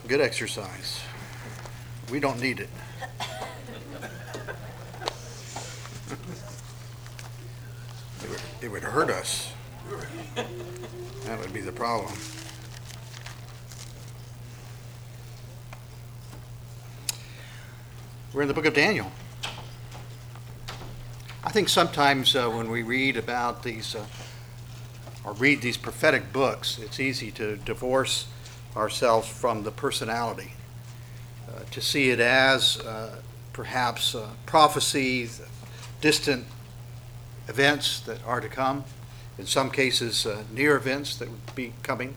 Good exercise. We don't need it. It would hurt us. That would be the problem. We're in the book of Daniel. I think sometimes when we read about these or read these prophetic books, it's easy to divorce ourselves from the personality, to see it as perhaps prophecies, distant events that are to come, in some cases near events that would be coming,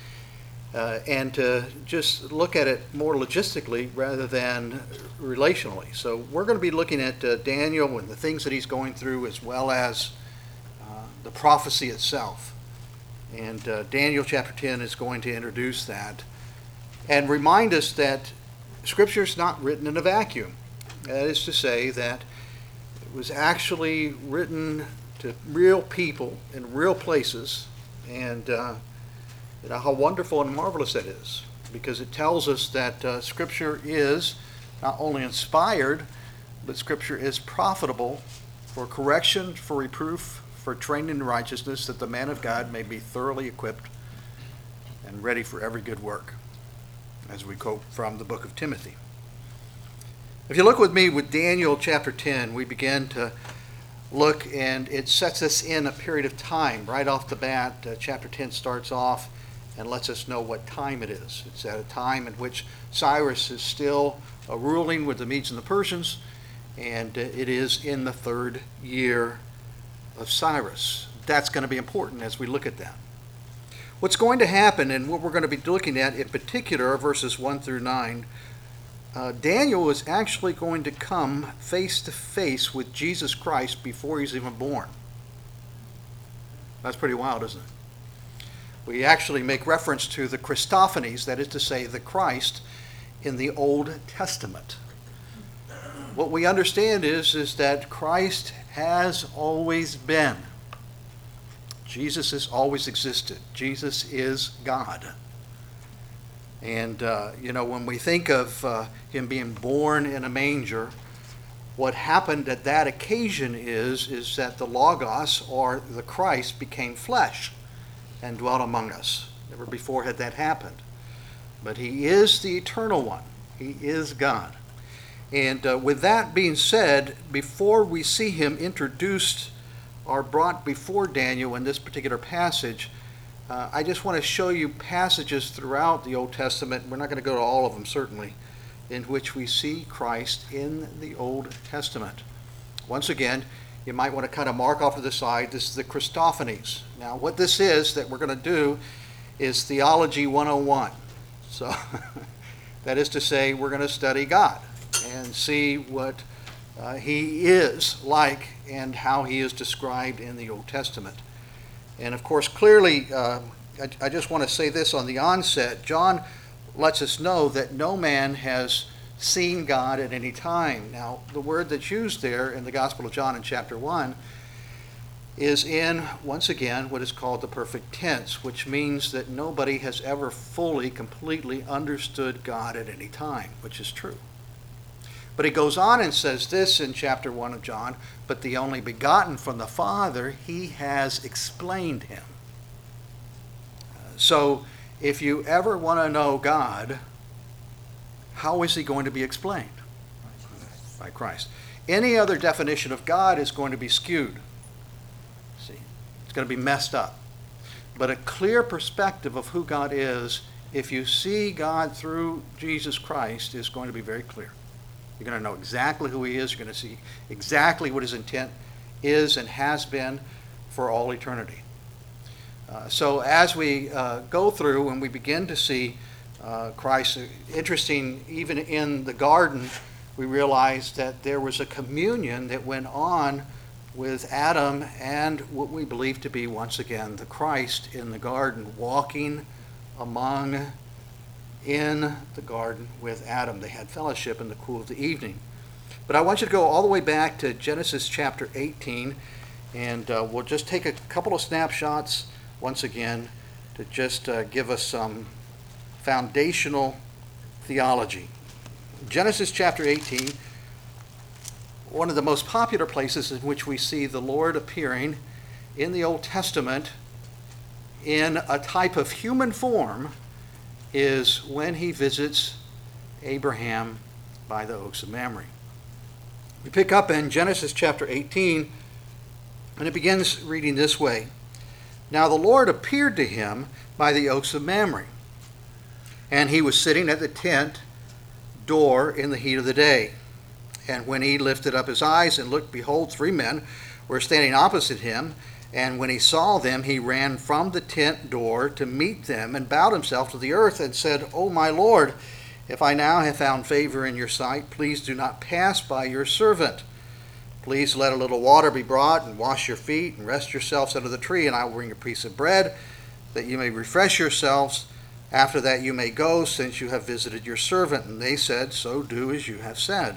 and to just look at it more logistically rather than relationally. So we're going to be looking at Daniel and the things that he's going through, as well as the prophecy itself. And Daniel chapter 10 is going to introduce that and remind us that Scripture is not written in a vacuum. That is to say that it was actually written to real people in real places, and how wonderful and marvelous that is, because it tells us that Scripture is not only inspired, but Scripture is profitable for correction, for reproof, for training in righteousness, that the man of God may be thoroughly equipped and ready for every good work, as we quote from the book of Timothy. If you look with me with Daniel chapter 10, we begin to look, and it sets us in a period of time. Right off the bat, chapter 10 starts off and lets us know what time it is. It's at a time in which Cyrus is still ruling with the Medes and the Persians, and it is in the third year of Cyrus. That's going to be important as we look at that. What's going to happen, and what we're going to be looking at in particular, verses 1 through 9, Daniel is actually going to come face to face with Jesus Christ before he's even born. That's pretty wild, isn't it? We actually make reference to the Christophanies, that is to say, the Christ in the Old Testament. What we understand is that Christ has always been. Jesus has always existed. Jesus is God. And, when we think of him being born in a manger, what happened at that occasion is that the Logos, or the Christ, became flesh and dwelt among us. Never before had that happened. But he is the eternal one. He is God. And with that being said, before we see him introduced or brought before Daniel in this particular passage, I just want to show you passages throughout the Old Testament. We're not going to go to all of them, certainly, in which we see Christ in the Old Testament. Once again, you might want to kind of mark off to the side, this is the Christophanies. Now, what this is that we're going to do is Theology 101. So, that is to say, we're going to study God and see what he is like and how he is described in the Old Testament. And of course, clearly, I just want to say this on the onset. John lets us know that no man has seen God at any time. Now, the word that's used there in the Gospel of John in chapter 1 is in, once again, what is called the perfect tense, which means that nobody has ever fully, completely understood God at any time, which is true. But he goes on and says this in chapter 1 of John, but the only begotten from the Father, he has explained him. So if you ever want to know God, how is he going to be explained? By Christ. Any other definition of God is going to be skewed. See, it's going to be messed up. But a clear perspective of who God is, if you see God through Jesus Christ, is going to be very clear. You're going to know exactly who he is. You're going to see exactly what his intent is and has been for all eternity. So as we go through and we begin to see Christ, interesting, even in the garden, we realize that there was a communion that went on with Adam and what we believe to be, once again, the Christ in the garden, walking in the garden with Adam. They had fellowship in the cool of the evening. But I want you to go all the way back to Genesis chapter 18, and we'll just take a couple of snapshots once again to just give us some foundational theology. Genesis chapter 18, one of the most popular places in which we see the Lord appearing in the Old Testament in a type of human form is when he visits Abraham by the oaks of Mamre. We pick up in Genesis chapter 18, and it begins reading this way. Now the Lord appeared to him by the oaks of Mamre, and he was sitting at the tent door in the heat of the day. And when he lifted up his eyes and looked, behold, 3 men were standing opposite him. And when he saw them, he ran from the tent door to meet them and bowed himself to the earth and said, O my Lord, if I now have found favor in your sight, please do not pass by your servant. Please let a little water be brought and wash your feet and rest yourselves under the tree, and I will bring a piece of bread that you may refresh yourselves. After that you may go, since you have visited your servant. And they said, So do as you have said.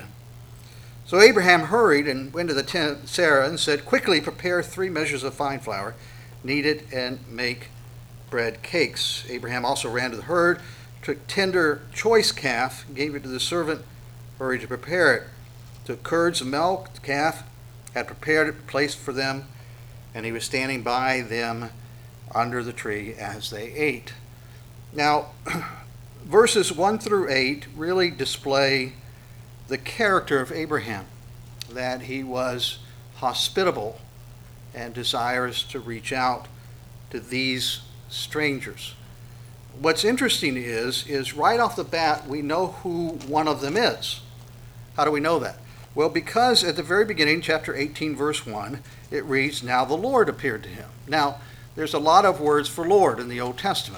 So Abraham hurried and went to the tent of Sarah and said, Quickly prepare 3 measures of fine flour, knead it, and make bread cakes. Abraham also ran to the herd, took tender choice calf, gave it to the servant, hurried to prepare it. Took curds of milk, the calf had prepared it, placed for them, and he was standing by them under the tree as they ate. Now, verses 1 through 8 really display the character of Abraham, that he was hospitable and desirous to reach out to these strangers. What's interesting is right off the bat, we know who one of them is. How do we know that? Well, because at the very beginning, chapter 18, verse 1, it reads, Now the Lord appeared to him. Now, there's a lot of words for Lord in the Old Testament.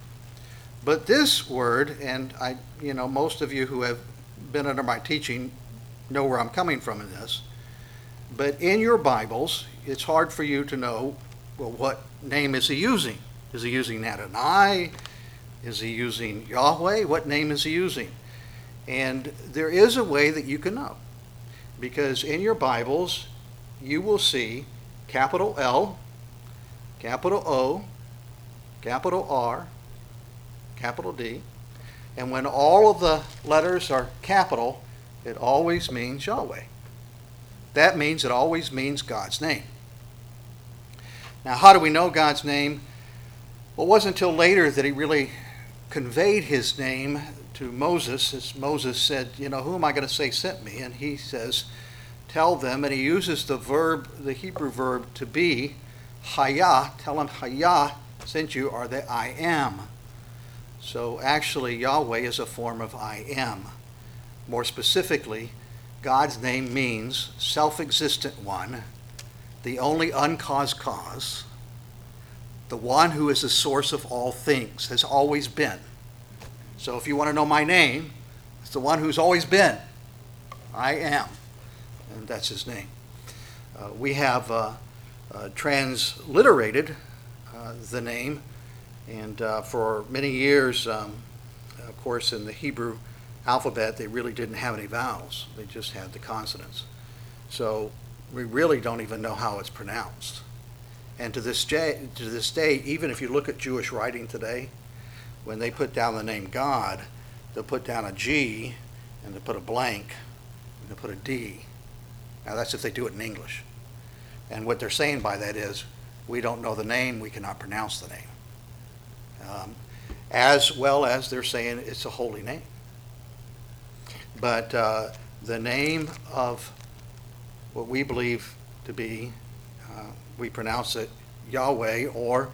But this word, and most of you who have been under my teaching know where I'm coming from in this, but in your Bibles, it's hard for you to know, well, what name is he using? Is he using Adonai? Is he using Yahweh? What name is he using? And there is a way that you can know, because in your Bibles, you will see capital L, capital O, capital R, capital D, and when all of the letters are capital, it always means Yahweh. That means it always means God's name. Now, how do we know God's name? Well, it wasn't until later that he really conveyed his name to Moses, as Moses said, who am I going to say sent me? And he says, tell them, and he uses the verb, the Hebrew verb to be, Hayah, tell them Hayah sent you, or that I am. So actually, Yahweh is a form of I am. More specifically, God's name means self-existent one, the only uncaused cause, the one who is the source of all things, has always been. So if you want to know my name, it's the one who's always been. I am. And that's his name. We have transliterated the name, and for many years, of course, in the Hebrew alphabet, they really didn't have any vowels. They just had the consonants. So we really don't even know how it's pronounced. And to this day, even if you look at Jewish writing today, when they put down the name God, they'll put down a G, and they'll put a blank, and they'll put a D. Now that's if they do it in English. And what they're saying by that is, we don't know the name, we cannot pronounce the name. As well as they're saying it's a holy name. But the name of what we believe to be, we pronounce it Yahweh, or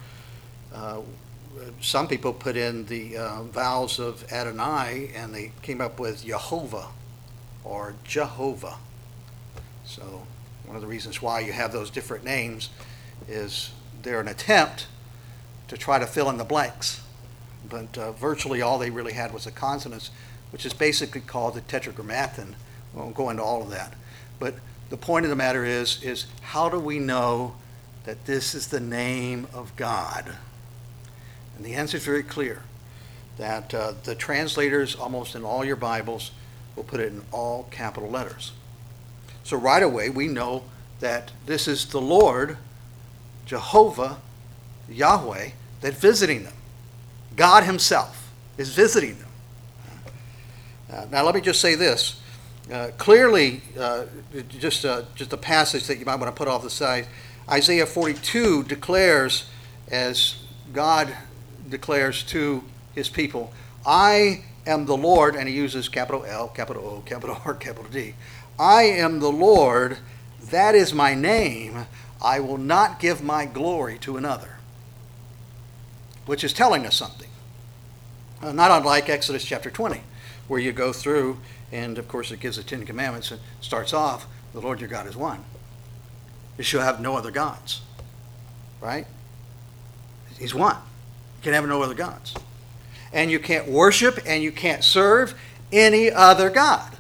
some people put in the vowels of Adonai, and they came up with Yehovah or Jehovah. So one of the reasons why you have those different names is they're an attempt to try to fill in the blanks. But virtually all they really had was the consonants, which is basically called the Tetragrammaton. We won't go into all of that. But the point of the matter is how do we know that this is the name of God? And the answer is very clear, that the translators, almost in all your Bibles, will put it in all capital letters. So right away, we know that this is the Lord, Jehovah, Yahweh, that's visiting them. God himself is visiting them. Now let me just say this. Clearly, just a passage that you might want to put off the side, Isaiah 42 declares, as God declares to his people, I am the Lord, and he uses capital L, capital O, capital R, capital D. I am the Lord, that is my name. I will not give my glory to another. Which is telling us something. Not unlike Exodus chapter 20, where you go through, and of course it gives the Ten Commandments, and starts off, the Lord your God is one. You shall have no other gods. Right? He's one. You can have no other gods. And you can't worship and you can't serve any other God.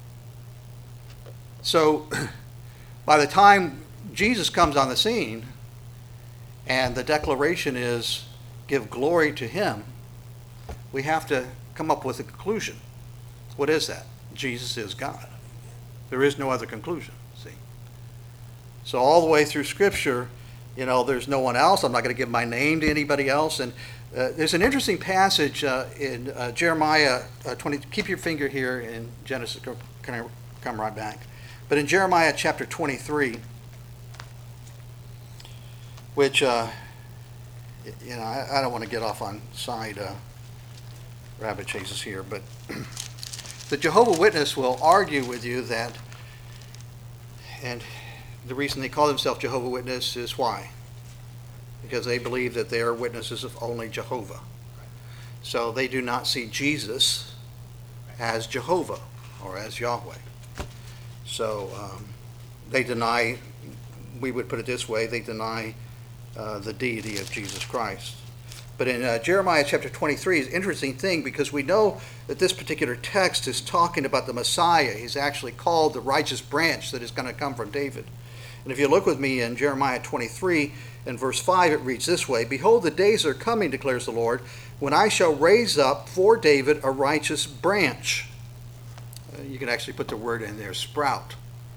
So, by the time Jesus comes on the scene, and the declaration is, give glory to him, we have to come up with a conclusion. What is that? Jesus is God. There is no other conclusion, see. So all the way through Scripture, there's no one else. I'm not going to give my name to anybody else. And there's an interesting passage in Jeremiah 20. Keep your finger here in Genesis. Can I come right back? But in Jeremiah chapter 23, which, I don't want to get off on side rabbit chases here, but the Jehovah's Witness will argue with you that, and the reason they call themselves Jehovah's Witness is why? Because they believe that they are witnesses of only Jehovah. So they do not see Jesus as Jehovah or as Yahweh. So they deny, we would put it this way, they deny the deity of Jesus Christ. But in Jeremiah chapter 23 is an interesting thing, because we know that this particular text is talking about the Messiah. He's actually called the righteous branch that is going to come from David. And if you look with me in Jeremiah 23 and verse 5, it reads this way, Behold, the days are coming, declares the Lord, when I shall raise up for David a righteous branch. You can actually put the word in there, sprout.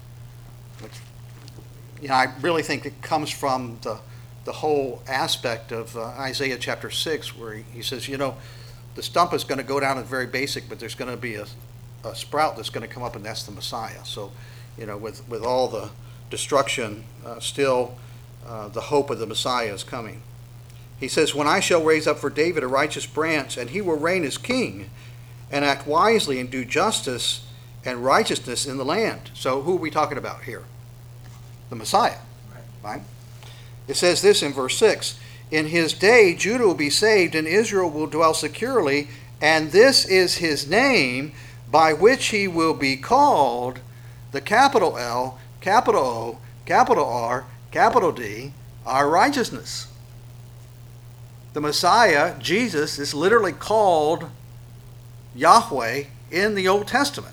I really think it comes from the whole aspect of Isaiah chapter 6, where he says, the stump is going to go down at very basic, but there's going to be a sprout that's going to come up, and that's the Messiah. So, with all the destruction, still the hope of the Messiah is coming. He says, when I shall raise up for David a righteous branch, and he will reign as king, and act wisely and do justice and righteousness in the land. So who are we talking about here? The Messiah, right? It says this in verse 6, in his day Judah will be saved, and Israel will dwell securely, and this is his name by which he will be called, the capital L, capital O, capital R, capital D, our righteousness. The Messiah, Jesus, is literally called Yahweh in the Old Testament.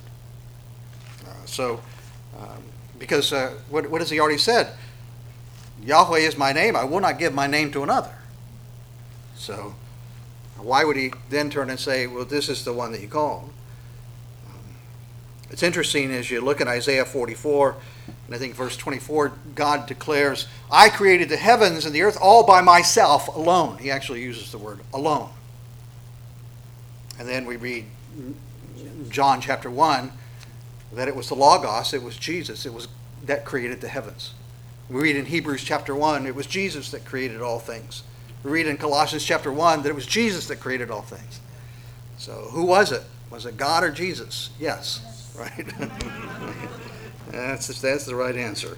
Because what has he already said? Yahweh is my name. I will not give my name to another. So why would he then turn and say, well, this is the one that you called? It's interesting as you look at Isaiah 44, and I think verse 24, God declares, I created the heavens and the earth all by myself alone. He actually uses the word alone. And then we read John chapter 1, that it was the Logos, it was Jesus, it was that created the heavens. We read in Hebrews chapter 1, it was Jesus that created all things. We read in Colossians chapter 1 that it was Jesus that created all things. So who was it? Was it God or Jesus? Yes, right? That's the right answer.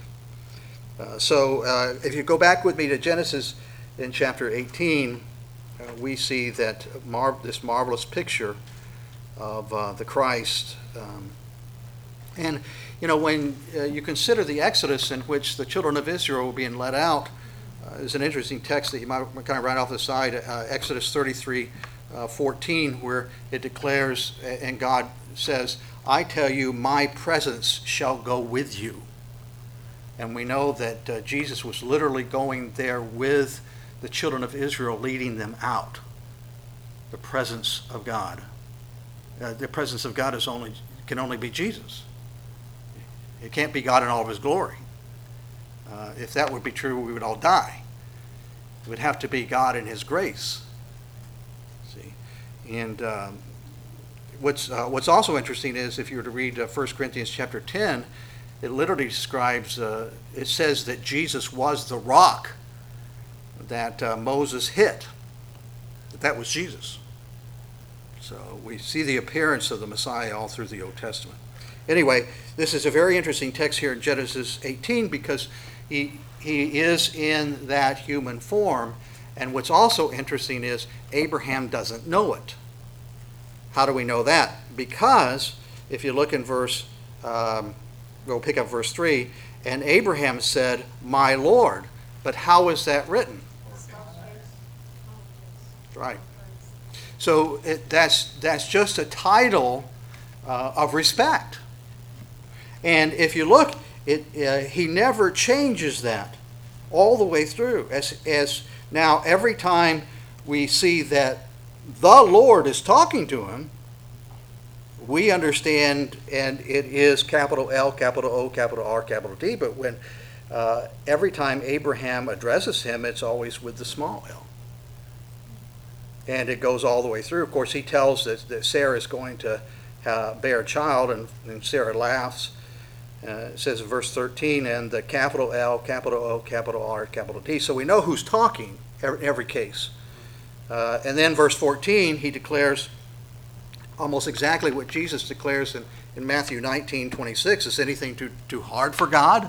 So if you go back with me to Genesis in chapter 18, we see that this marvelous picture of the Christ. And when you consider the Exodus in which the children of Israel were being led out, there's an interesting text that you might kind of write off the side, Exodus 33:14, where it declares, and God says, I tell you, my presence shall go with you. And we know that Jesus was literally going there with the children of Israel, leading them out. The presence of God. The presence of God can only be Jesus. It can't be God in all of his glory. If that would be true, we would all die. It would have to be God in his grace. See, and what's also interesting is if you were to read 1 Corinthians chapter 10, it literally describes, it says that Jesus was the rock that Moses hit. That was Jesus. So we see the appearance of the Messiah all through the Old Testament. Anyway, this is a very interesting text here in Genesis 18 because he is in that human form. And what's also interesting is Abraham doesn't know it. How do we know that? Because if you look in we'll pick up verse 3, and Abraham said, "My Lord." But how is that written? Right. So that's just a title of respect. And if you look, he never changes that all the way through. As now, every time we see that the Lord is talking to him, we understand, and it is capital L, capital O, capital R, capital D. But when every time Abraham addresses him, it's always with the small l. And it goes all the way through. Of course, he tells that Sarah is going to bear a child, and Sarah laughs. It says in verse 13, and the capital L, capital O, capital R, capital D. So we know who's talking in every case. And then verse 14, he declares almost exactly what Jesus declares in Matthew 19:26. Is anything too hard for God?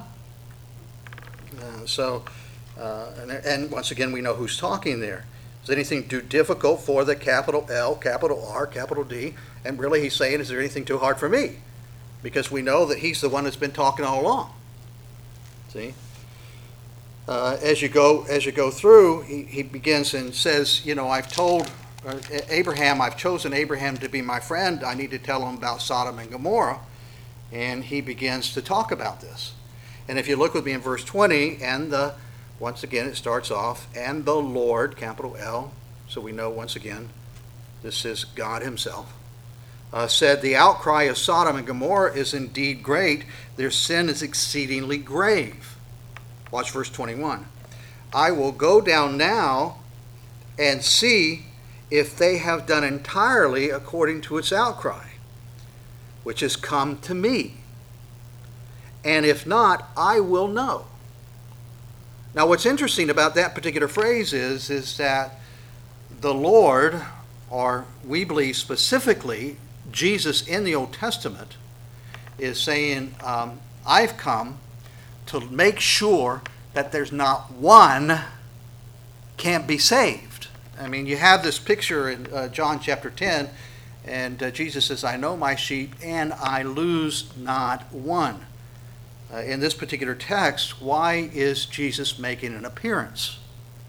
And once again, we know who's talking there. Is anything too difficult for the capital L, capital R, capital D? And really he's saying, is there anything too hard for me? Because we know that he's the one that's been talking all along. See? As you go through, he begins and says, I've told Abraham, I've chosen Abraham to be my friend. I need to tell him about Sodom and Gomorrah. And he begins to talk about this. And if you look with me in verse 20, once again it starts off, and the Lord, capital L, so we know once again this is God himself, said, the outcry of Sodom and Gomorrah is indeed great. Their sin is exceedingly grave. Watch verse 21. I will go down now and see if they have done entirely according to its outcry, which has come to me. And if not, I will know. Now what's interesting about that particular phrase is that the Lord, or we believe specifically Jesus in the Old Testament, is saying, I've come to make sure that there's not one can't be saved. I mean, you have this picture in John chapter 10, and Jesus says, I know my sheep, and I lose not one. In this particular text, why is Jesus making an appearance?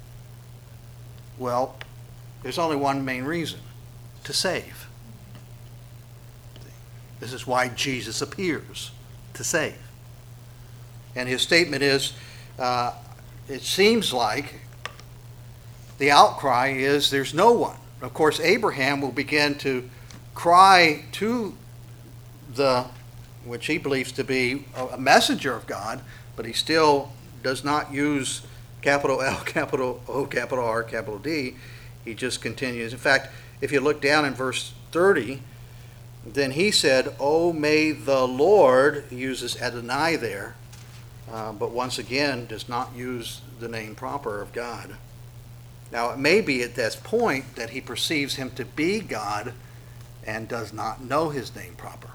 Well, there's only one main reason: to save. This is why Jesus appears, to save. And his statement is, it seems like the outcry is there's no one. Of course, Abraham will begin to cry to which he believes to be a messenger of God, but he still does not use capital L, capital O, capital R, capital D. He just continues. In fact, if you look down in verse 30, then he said, oh, may the Lord, he uses Adonai there, but once again does not use the name proper of God. Now, it may be at this point that he perceives him to be God and does not know his name proper.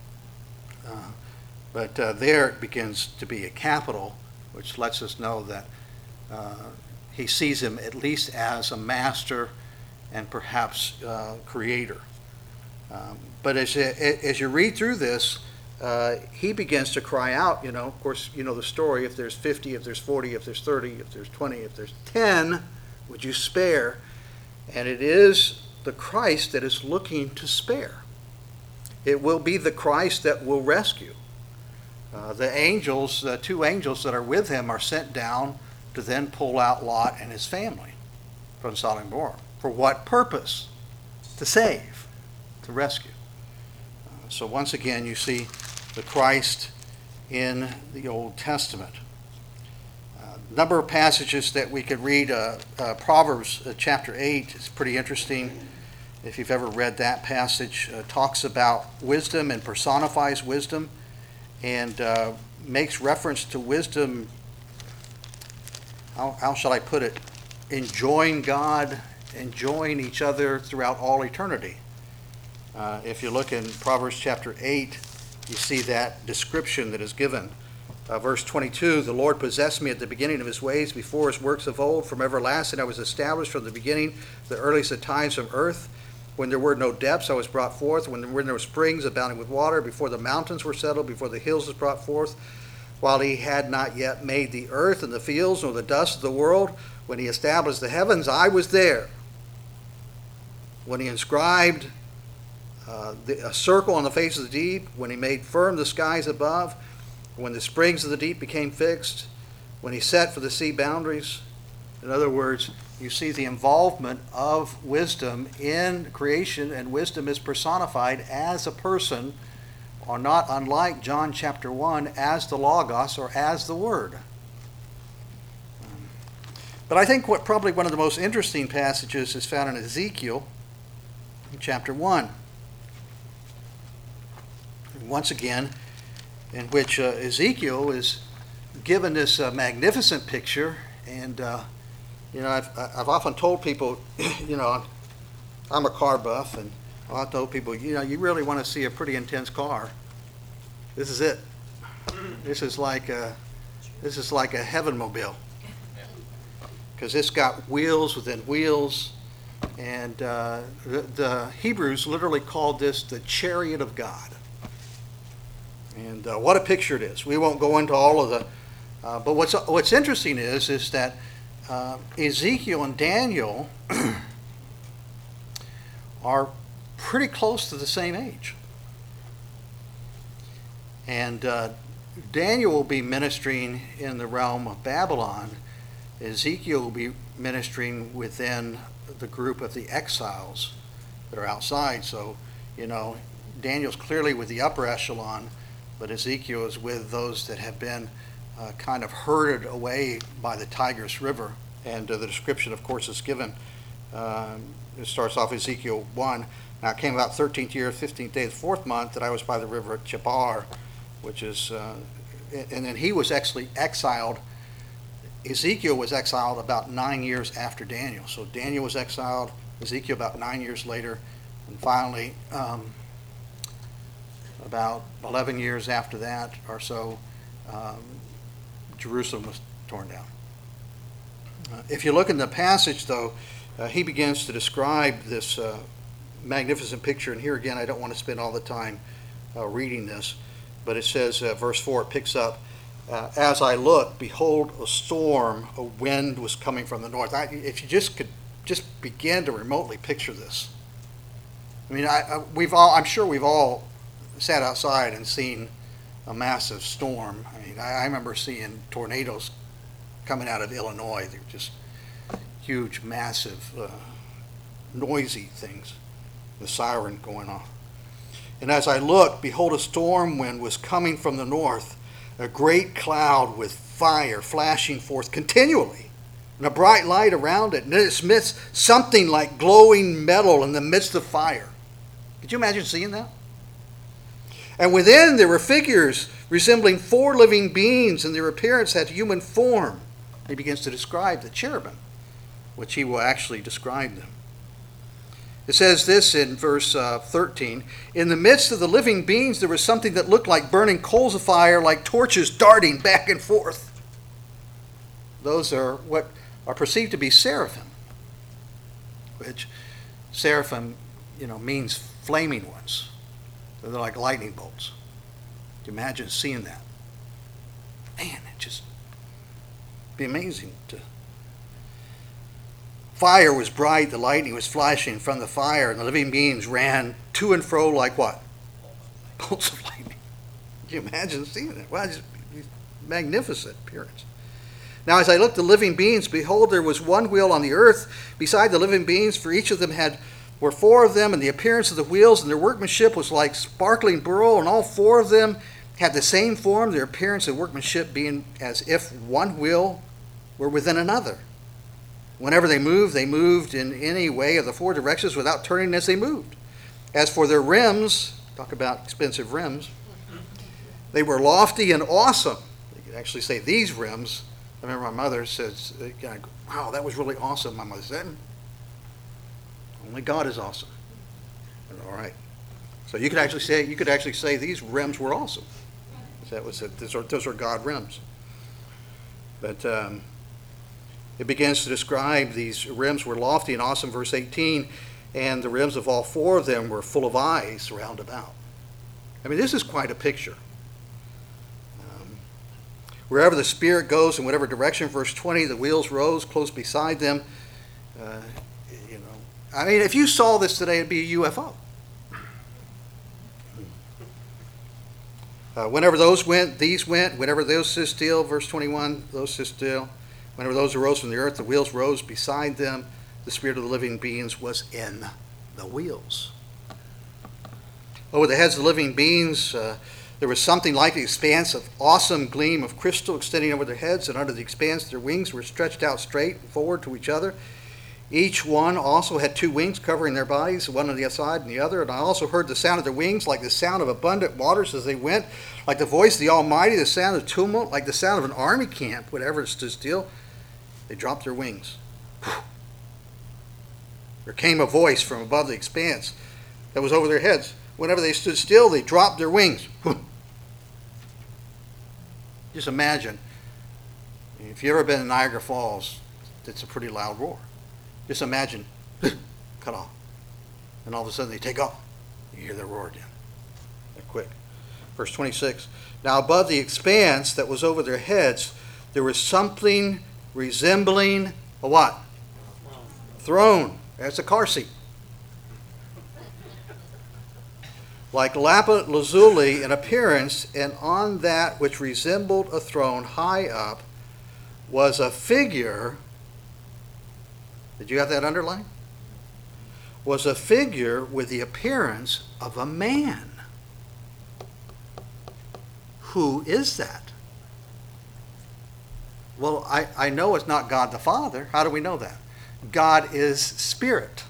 But there it begins to be a capital, which lets us know that he sees him at least as a master and perhaps creator. But as you read through this, he begins to cry out, of course, the story, if there's 50, if there's 40, if there's 30, if there's 20, if there's 10, would you spare? And it is the Christ that is looking to spare. It will be the Christ that will rescue. The angels, the two angels that are with him, are sent down to then pull out Lot and his family from Sodom and Gomorrah. For what purpose? To save, to rescue. So once again, you see the Christ in the Old Testament. Number of passages that we could read. Proverbs chapter 8 is pretty interesting. if you've ever read that passage, talks about wisdom and personifies wisdom, and makes reference to wisdom, how shall I put it, enjoying God, enjoying each other throughout all eternity. If you look in Proverbs chapter 8, you see that description that is given. Verse 22, the Lord possessed me at the beginning of his ways, before his works of old. From everlasting I was established, from the beginning, the earliest of times from earth. When there were no depths, I was brought forth. When there were no springs abounding with water, before the mountains were settled, before the hills was brought forth, while he had not yet made the earth and the fields, nor the dust of the world, when he established the heavens, I was there. When he inscribed a circle on the face of the deep, when he made firm the skies above, when the springs of the deep became fixed, when he set for the sea boundaries. In other words, you see the involvement of wisdom in creation, and wisdom is personified as a person, or not unlike John chapter 1, as the Logos, or as the Word. But I think probably one of the most interesting passages is found in Ezekiel in chapter 1. Once again, in which Ezekiel is given this magnificent picture, and I've often told people, I'm a car buff, and I've told people, you really want to see a pretty intense car. This is it. This is like a heaven-mobile, because it's got wheels within wheels, and the Hebrews literally called this the chariot of God. And what a picture it is. We won't go into all of the, but what's interesting is that Ezekiel and Daniel are pretty close to the same age. And Daniel will be ministering in the realm of Babylon. Ezekiel will be ministering within the group of the exiles that are outside. So, Daniel's clearly with the upper echelon, but Ezekiel is with those that have been kind of herded away by the Tigris River. And the description, of course, is given. It starts off Ezekiel 1. Now it came about 13th year, 15th day of the 4th month, that I was by the river of Chebar, which is, and then he was actually exiled. Ezekiel was exiled about 9 years after Daniel. So Daniel was exiled, Ezekiel about 9 years later, and finally, about 11 years after that or so, Jerusalem was torn down. If you look in the passage, though, he begins to describe this magnificent picture. And here again, I don't want to spend all the time reading this, but it says, verse 4, it picks up, as I looked, behold, a storm, a wind was coming from the north. If you could just begin to remotely picture this. I mean, I'm sure we've all sat outside and seen a massive storm. I mean, I remember seeing tornadoes coming out of Illinois. They're just huge, massive, noisy things. The siren going off. And as I looked, behold, a storm wind was coming from the north, a great cloud with fire flashing forth continually, and a bright light around it. And in its midst, something like glowing metal in the midst of fire. Could you imagine seeing that? And within there were figures resembling 4 living beings, and their appearance had human form. He begins to describe the cherubim, which he will actually describe them. It says this in verse 13, in the midst of the living beings there was something that looked like burning coals of fire, like torches darting back and forth. Those are what are perceived to be seraphim, which seraphim, means flaming ones. They're like lightning bolts. Can you imagine seeing that? Man, it just be amazing. Fire was bright, the lightning was flashing from the fire, and the living beings ran to and fro like what? Bolts of lightning. Can you imagine seeing it? Well, just magnificent appearance. Now as I looked at the living beings, behold, there was one wheel on the earth beside the living beings, for each of them were 4 of them, and the appearance of the wheels and their workmanship was like sparkling beryl, and all 4 of them had the same form, their appearance and workmanship being as if one wheel were within another. Whenever they moved in any way of the four directions without turning as they moved. As for their rims, talk about expensive rims, they were lofty and awesome. You could actually say these rims. I remember my mother says, wow, that was really awesome. My mother said, only God is awesome. All right. So you could actually say these rims were awesome. That was it. Those are God rims. But it begins to describe these rims were lofty and awesome, verse 18, and the rims of all four of them were full of eyes round about. I mean, this is quite a picture. Wherever the Spirit goes, in whatever direction, verse 20, the wheels rose close beside them. I mean, if you saw this today, it'd be a UFO. Whenever those went, these went. Whenever those stood still, verse 21, those stood still. Whenever those arose from the earth, the wheels rose beside them. The spirit of the living beings was in the wheels. Over the heads of the living beings, there was something like the expanse of awesome gleam of crystal extending over their heads, and under the expanse their wings were stretched out straight forward to each other. Each one also had two wings covering their bodies, one on the side and the other. And I also heard the sound of their wings like the sound of abundant waters as they went, like the voice of the Almighty, the sound of tumult, like the sound of an army camp. Whenever it stood still, they dropped their wings. There came a voice from above the expanse that was over their heads. Whenever they stood still, they dropped their wings. Just imagine, if you've ever been in Niagara Falls, it's a pretty loud roar. Just imagine, cut off. And all of a sudden they take off. You hear the roar again. They're quick. Verse 26. Now above the expanse that was over their heads, there was something resembling a what? Throne. That's a car seat. Like lapis lazuli in appearance, and on that which resembled a throne high up was a figure. Did you have that underlined? Was a figure with the appearance of a man. Who is that? Well, I know it's not God the Father. How do we know that? God is spirit.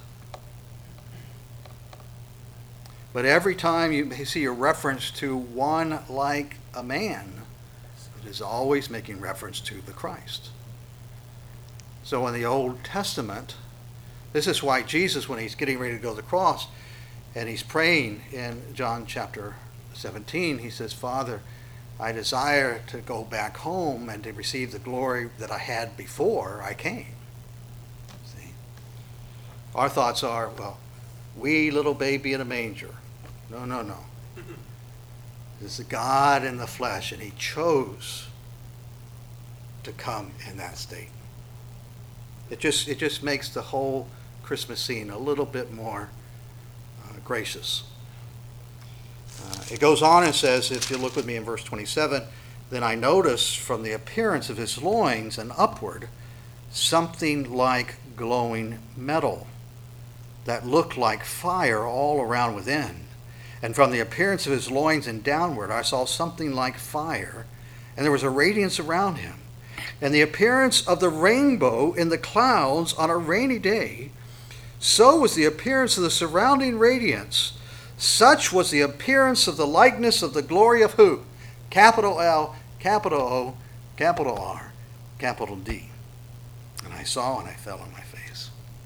But every time you see a reference to one like a man, it is always making reference to the Christ. So in the Old Testament, this is why Jesus, when he's getting ready to go to the cross, and he's praying in John chapter 17, he says, Father, I desire to go back home and to receive the glory that I had before I came. See? Our thoughts are, well, wee little baby in a manger. No. This is God in the flesh, and he chose to come in that state. It just makes the whole Christmas scene a little bit more gracious. It goes on and says, if you look with me in verse 27, then I noticed from the appearance of his loins and upward something like glowing metal that looked like fire all around within. And from the appearance of his loins and downward I saw something like fire, and there was a radiance around him. And the appearance of the rainbow in the clouds on a rainy day, so was the appearance of the surrounding radiance. Such was the appearance of the likeness of the glory of who? Capital L, capital O, capital R, capital D. And I saw and I fell on my face.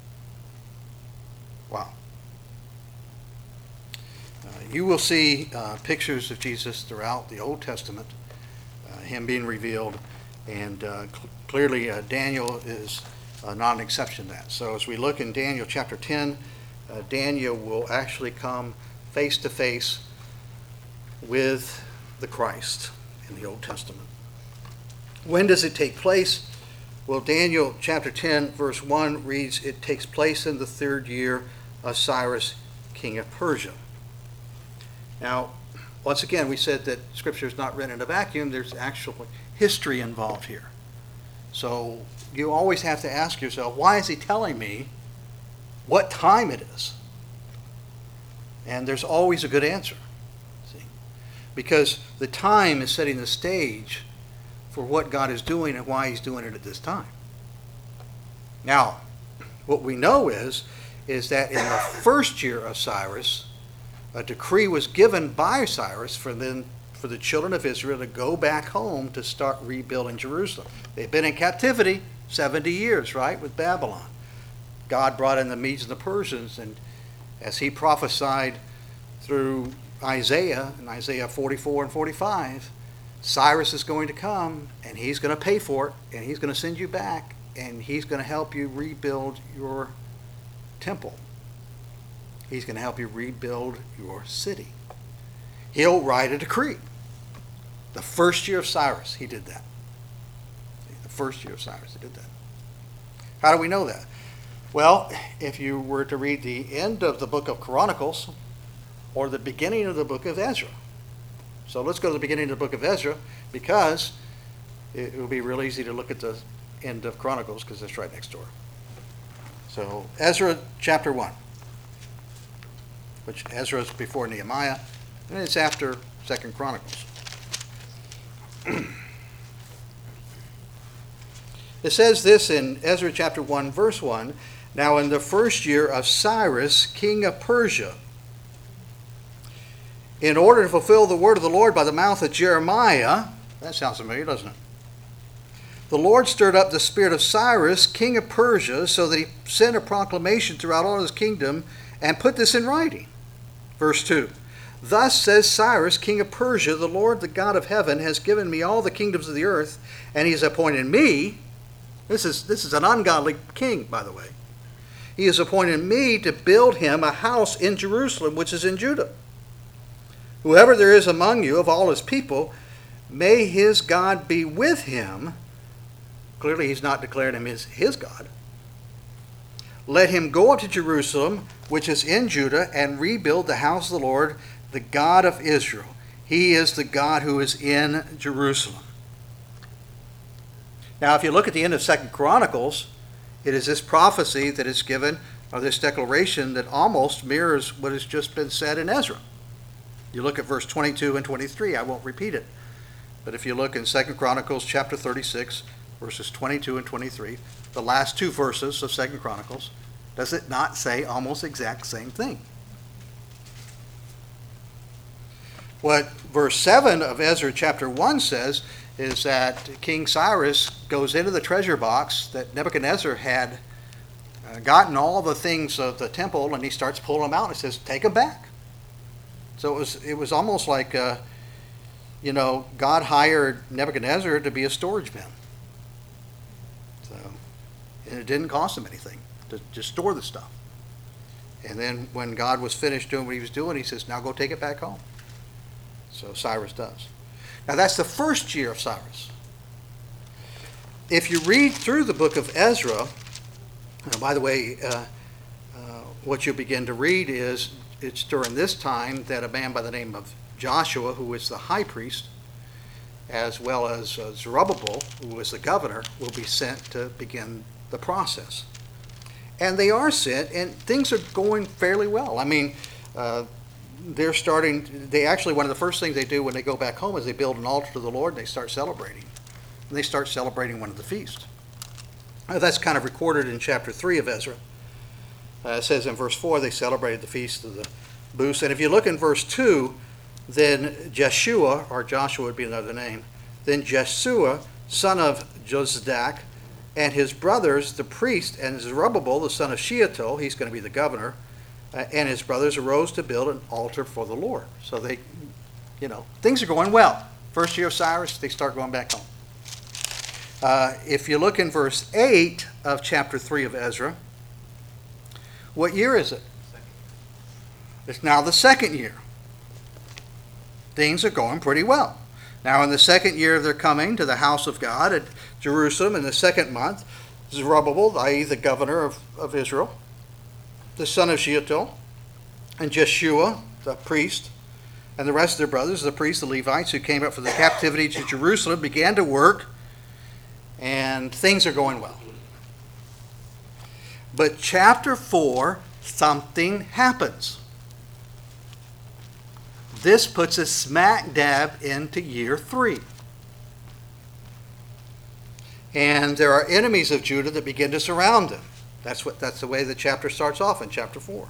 Wow. You will see pictures of Jesus throughout the Old Testament, him being revealed, and clearly Daniel is not an exception to that. So as we look in Daniel chapter 10, Daniel will actually come face to face with the Christ in the Old Testament. When does it take place? Well, Daniel chapter 10 verse 1 reads, it takes place in the 3rd year of Cyrus, king of Persia. Now, once again, we said that Scripture is not written in a vacuum. There's actual history involved here. So you always have to ask yourself, why is he telling me what time it is? And there's always a good answer. See? Because the time is setting the stage for what God is doing and why he's doing it at this time. Now, what we know is that in the first year of Cyrus, a decree was given by Cyrus for the children of Israel to go back home to start rebuilding Jerusalem. They've been in captivity 70 years, right, with Babylon. God brought in the Medes and the Persians, and as he prophesied through Isaiah, in Isaiah 44 and 45, Cyrus is going to come, and he's going to pay for it, and he's going to send you back, and he's going to help you rebuild your temple. He's going to help you rebuild your city. He'll write a decree. The first year of Cyrus, he did that. The first year of Cyrus, he did that. How do we know that? Well, if you were to read the end of the book of Chronicles or the beginning of the book of Ezra. So let's go to the beginning of the book of Ezra, because it will be real easy to look at the end of Chronicles because it's right next door. So Ezra chapter 1, which Ezra is before Nehemiah, and it's after 2nd Chronicles. It says this in Ezra chapter 1, verse 1, "Now in the first year of Cyrus, king of Persia, in order to fulfill the word of the Lord by the mouth of Jeremiah," that sounds familiar, doesn't it? "The Lord stirred up the spirit of Cyrus, king of Persia, so that he sent a proclamation throughout all his kingdom and put this in writing." Verse 2, "Thus says Cyrus, king of Persia, the Lord, the God of heaven, has given me all the kingdoms of the earth, and he has appointed me," this is an ungodly king, by the way, "he has appointed me to build him a house in Jerusalem, which is in Judah. Whoever there is among you of all his people, may his God be with him." Clearly he's not declaring him his God. "Let him go up to Jerusalem, which is in Judah, and rebuild the house of the Lord, the God of Israel. He is the God who is in Jerusalem." Now, if you look at the end of 2nd Chronicles, it is this prophecy that is given, or this declaration, that almost mirrors what has just been said in Ezra. You look at verse 22 and 23. I won't repeat it. But if you look in 2nd Chronicles chapter 36, verses 22 and 23, the last two verses of 2nd Chronicles, does it not say almost the exact same thing? What verse 7 of Ezra chapter 1 says is that King Cyrus goes into the treasure box that Nebuchadnezzar had gotten all the things of the temple, and he starts pulling them out and says, "Take them back." So it was almost like, God hired Nebuchadnezzar to be a storage bin. And it didn't cost him anything to just store the stuff. And then when God was finished doing what he was doing, he says, "Now go take it back home." So Cyrus does. Now that's the first year of Cyrus. If you read through the book of Ezra, by the way, what you'll begin to read is, it's during this time that a man by the name of Joshua, who is the high priest, as well as Zerubbabel, who is the governor, will be sent to begin the process. And they are sent, and things are going fairly well. I mean, one of the first things they do when they go back home is they build an altar to the Lord, and they start celebrating. And they start celebrating one of the feasts. That's kind of recorded in chapter 3 of Ezra. It says in verse 4, they celebrated the feast of the booths. And if you look in verse 2, then Jeshua, or Joshua would be another name, then Jeshua, son of Jozadak, and his brothers, the priest, and Zerubbabel, the son of Shealtiel, he's going to be the governor, and his brothers arose to build an altar for the Lord. So they, things are going well. First year of Cyrus, they start going back home. If you look in verse 8 of chapter 3 of Ezra, what year is it? It's now the second year. Things are going pretty well. Now in the second year of their coming to the house of God at Jerusalem, in the second month, Zerubbabel, i.e. the governor of Israel, the son of Shealtiel, and Jeshua, the priest, and the rest of their brothers, the priests, the Levites, who came up from the captivity to Jerusalem, began to work, and things are going well. But chapter 4, something happens. This puts us smack dab into year 3. And there are enemies of Judah that begin to surround them. That's the way the chapter starts off in chapter 4.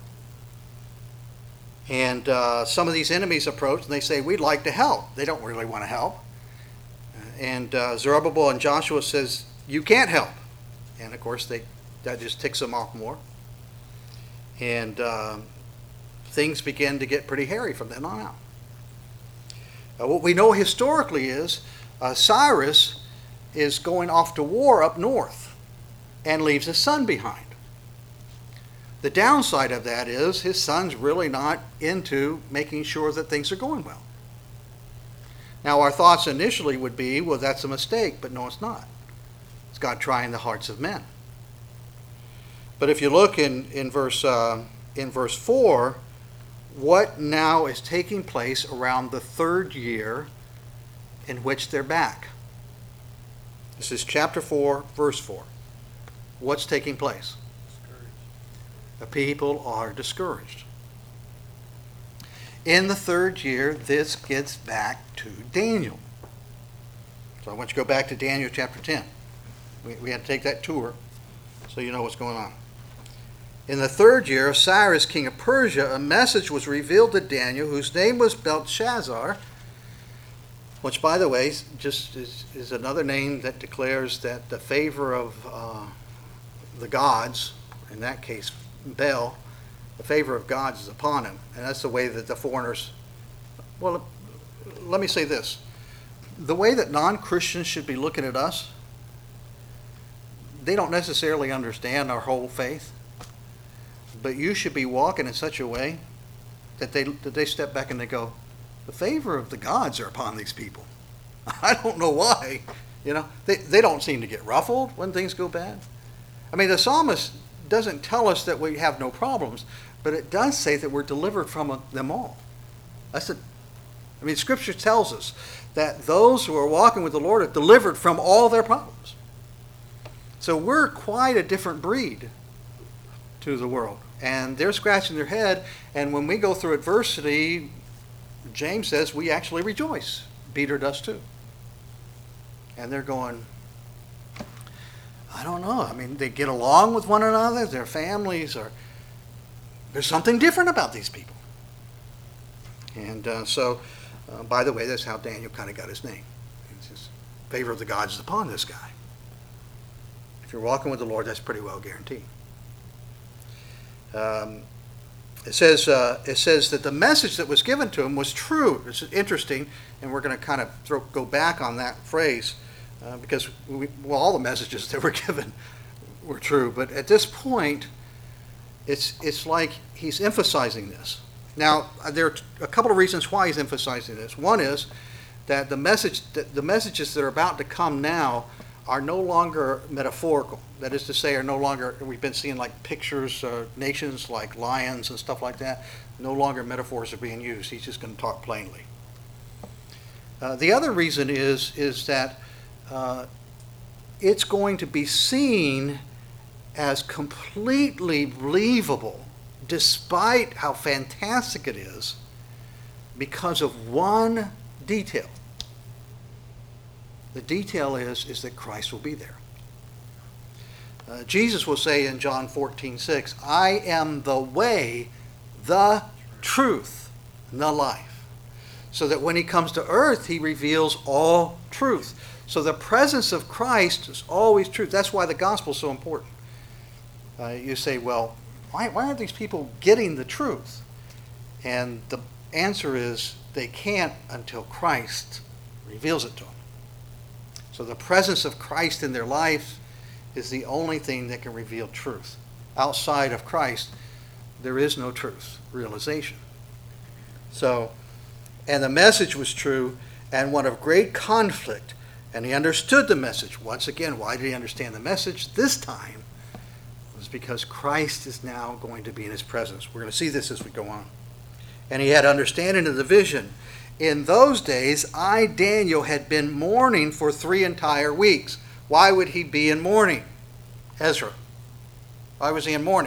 And some of these enemies approach and they say, we'd like to help. They don't really want to help. And Zerubbabel and Joshua says, you can't help. And of course, that just ticks them off more. And things begin to get pretty hairy from then on out. What we know historically is Cyrus is going off to war up north and leaves his son behind. The downside of that is his son's really not into making sure that things are going well. Now, our thoughts initially would be, well, that's a mistake, but no, it's not. It's God trying the hearts of men. But if you look in verse 4, what now is taking place around the 3rd year in which they're back? This is chapter 4, verse 4. What's taking place? The people are discouraged. In the 3rd year, this gets back to Daniel. So I want you to go back to Daniel chapter 10. We had to take that tour so you know what's going on. In the 3rd year of Cyrus, king of Persia, a message was revealed to Daniel, whose name was Belteshazzar, which, by the way, just is another name that declares that the favor of the gods, in that case, Bel, the favor of gods is upon him. And that's the way that the foreigners, well, let me say this. The way that non-Christians should be looking at us, they don't necessarily understand our whole faith, but you should be walking in such a way that they step back and they go, the favor of the gods are upon these people. I don't know why. They don't seem to get ruffled when things go bad. I mean, the psalmist doesn't tell us that we have no problems, but it does say that we're delivered from them all. Scripture tells us that those who are walking with the Lord are delivered from all their problems. So we're quite a different breed to the world. And they're scratching their head, and when we go through adversity, James says we actually rejoice. Peter does too. And they're going, I don't know. I mean, they get along with one another, their families are, there's something different about these people. And by the way, that's how Daniel kind of got his name. It's just, favor of the gods is upon this guy. If you're walking with the Lord, that's pretty well guaranteed. It says that the message that was given to him was true. It's interesting, and we're going to kind of go back on that phrase because all the messages that were given were true. But at this point, it's like he's emphasizing this. Now, there are a couple of reasons why he's emphasizing this. One is that the messages that are about to come now are no longer metaphorical. That is to say, are no longer, we've been seeing like pictures, nations like lions and stuff like that. No longer metaphors are being used. He's just going to talk plainly. The other reason is that it's going to be seen as completely believable, despite how fantastic it is, because of one detail. The detail is that Christ will be there. Jesus will say in John 14:6, I am the way, the truth, and the life. So that when he comes to earth, he reveals all truth. So the presence of Christ is always truth. That's why the gospel is so important. You say, well, why aren't these people getting the truth? And the answer is they can't until Christ reveals it to them. So the presence of Christ in their life is the only thing that can reveal truth. Outside of Christ, there is no truth realization. So, and the message was true and one of great conflict. And he understood the message. Once again, why did he understand the message? This time was because Christ is now going to be in his presence. We're going to see this as we go on. And he had understanding of the vision. In those days, I, Daniel, had been mourning for 3 entire weeks. Why would he be in mourning? Ezra. Why was he in mourning?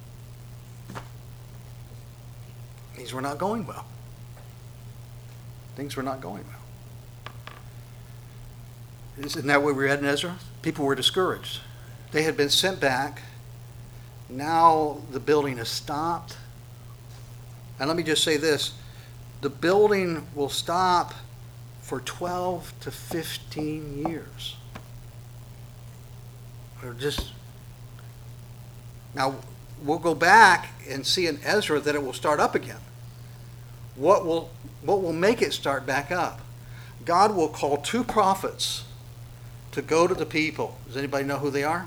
Things were not going well. Things were not going well. Isn't that what we read in Ezra? People were discouraged. They had been sent back. Now the building has stopped. And let me just say this. The building will stop for 12 to 15 years. Now, we'll go back and see in Ezra that it will start up again. What will make it start back up? God will call 2 prophets to go to the people. Does anybody know who they are?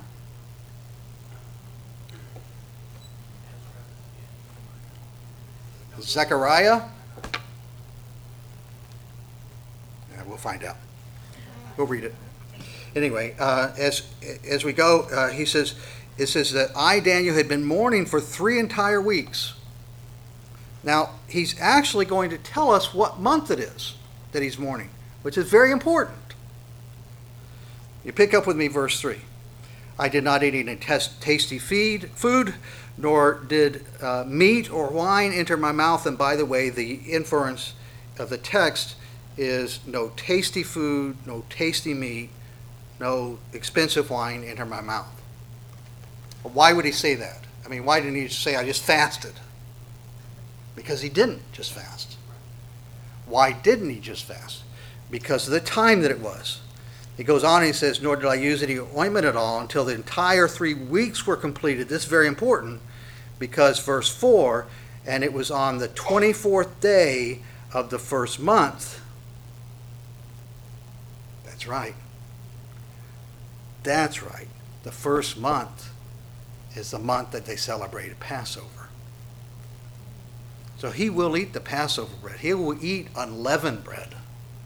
Zechariah? Yeah, we'll find out. We'll read it. Anyway, as we go, it says that I, Daniel, had been mourning for 3 entire weeks. Now, he's actually going to tell us what month it is that he's mourning, which is very important. You pick up with me verse 3. I did not eat any tasty food, nor did meat or wine enter my mouth. And by the way, the inference of the text is no tasty food, no tasty meat, no expensive wine enter my mouth. Well, why would he say that? I mean, why didn't he just say, I just fasted? Because he didn't just fast. Why didn't he just fast? Because of the time that it was. He goes on and he says, nor did I use any ointment at all until the entire 3 weeks were completed. This is very important because verse 4, and it was on the 24th day of the first month. That's right. That's right. The first month is the month that they celebrated Passover. So he will eat the Passover bread. He will eat unleavened bread.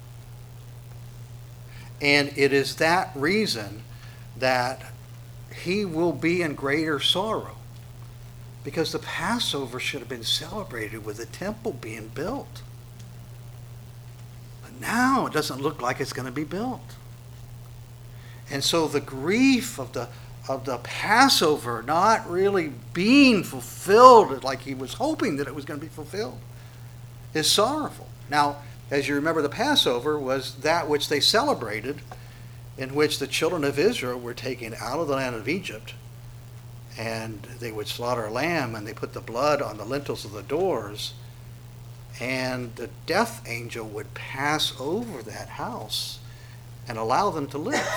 And it is that reason that he will be in greater sorrow. Because the Passover should have been celebrated with the temple being built. But now it doesn't look like it's going to be built. And so the grief of the Passover not really being fulfilled like he was hoping that it was going to be fulfilled is sorrowful. Now, as you remember, the Passover was that which they celebrated, in which the children of Israel were taken out of the land of Egypt, and they would slaughter a lamb, and they put the blood on the lintels of the doors, and the death angel would pass over that house and allow them to live.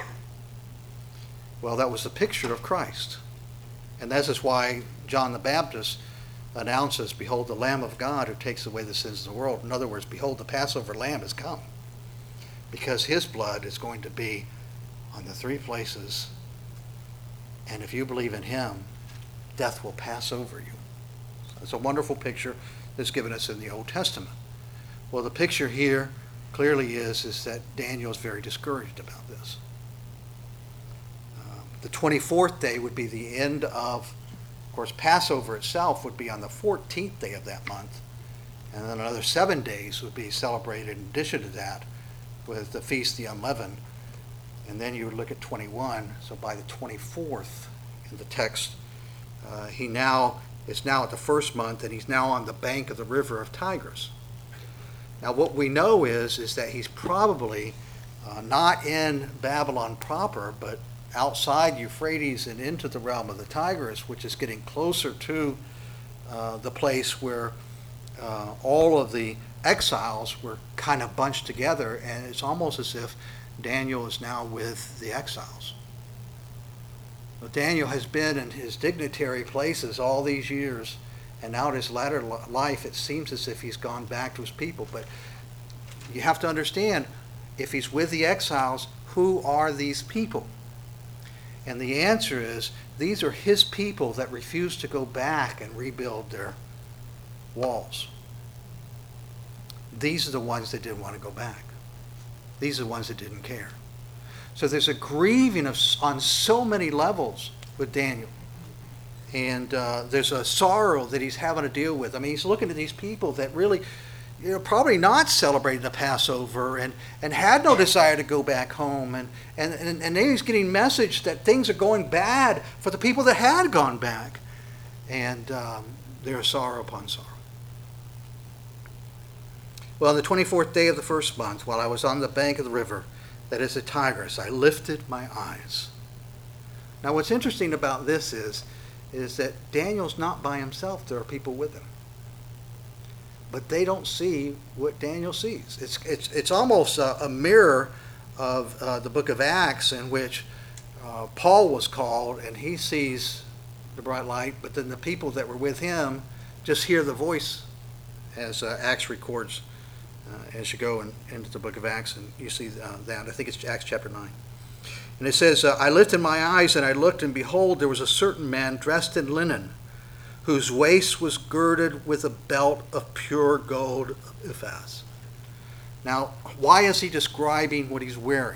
Well, that was the picture of Christ. And this is why John the Baptist announces, behold, the Lamb of God who takes away the sins of the world. In other words, behold, the Passover Lamb has come. Because his blood is going to be on the 3 places. And if you believe in him, death will pass over you. So it's a wonderful picture that's given us in the Old Testament. Well, the picture here clearly is that Daniel is very discouraged about this. The 24th day would be the end of course, Passover itself would be on the 14th day of that month. And then another 7 days would be celebrated in addition to that with the Feast of the Unleavened. And then you would look at 21. So by the 24th in the text, he now is now at the first month, and he's now on the bank of the river of Tigris. Now what we know is that he's probably not in Babylon proper, but outside Euphrates and into the realm of the Tigris, which is getting closer to the place where all of the exiles were kind of bunched together, and it's almost as if Daniel is now with the exiles. But Daniel has been in his dignitary places all these years, and now in his latter life it seems as if he's gone back to his people. But you have to understand, if he's with the exiles, who are these people? And the answer is, these are his people that refuse to go back and rebuild their walls. These are the ones that didn't want to go back. These are the ones that didn't care. So there's a grieving on so many levels with Daniel. And there's a sorrow that he's having to deal with. I mean, he's looking at these people that really, probably not celebrating the Passover and had no desire to go back home. And then he's getting message that things are going bad for the people that had gone back. And there's sorrow upon sorrow. Well, on the 24th day of the first month, while I was on the bank of the river, that as a tigress I lifted my eyes. Now what's interesting about this is that Daniel's not by himself. There are people with him. But they don't see what Daniel sees. It's almost a mirror of the book of Acts, in which Paul was called and he sees the bright light, but then the people that were with him just hear the voice, as Acts records as you go into the book of Acts, and you see that. I think it's Acts chapter 9. And it says, I lifted my eyes and I looked, and behold, there was a certain man dressed in linen, whose waist was girded with a belt of pure gold of Uphaz. Now, why is he describing what he's wearing?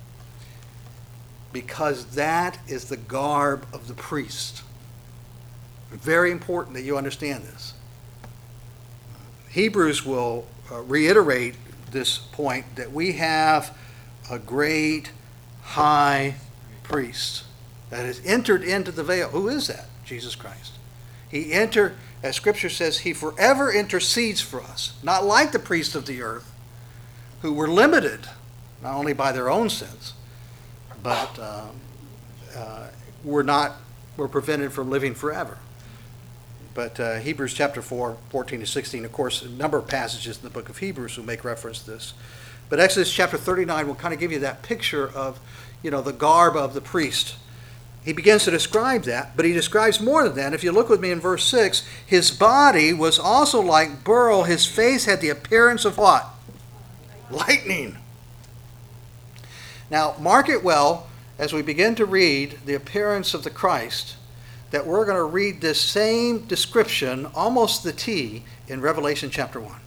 Because that is the garb of the priest. Very important that you understand this. Hebrews will reiterate this point, that we have a great high priest that has entered into the veil. Who is that? Jesus Christ. He as Scripture says, he forever intercedes for us, not like the priests of the earth, who were limited not only by their own sins, but were prevented from living forever. But Hebrews chapter 4, 14 to 16, of course, a number of passages in the book of Hebrews will make reference to this. But Exodus chapter 39 will kind of give you that picture of, the garb of the priest. He begins to describe that, but he describes more than that. If you look with me in verse 6, his body was also like beryl. His face had the appearance of what? Lightning. Now, mark it well as we begin to read the appearance of the Christ, that we're going to read this same description, almost the T, in Revelation chapter 1.